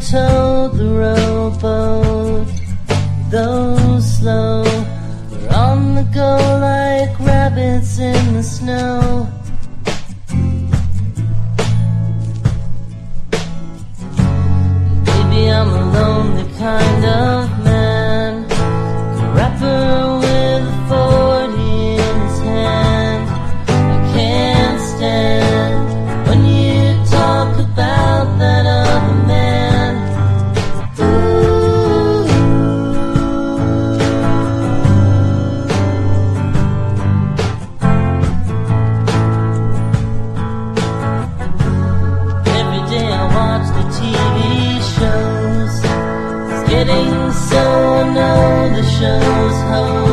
towed the rowboat, though slow, we're on the go like rabbits in the snow. Baby, I'm a lonely kind of man, a rapper with a 40 in his hand. I can't stand when you talk about that other man. Ooh. Every day I watch the TV shows, it's getting so I know the show's host.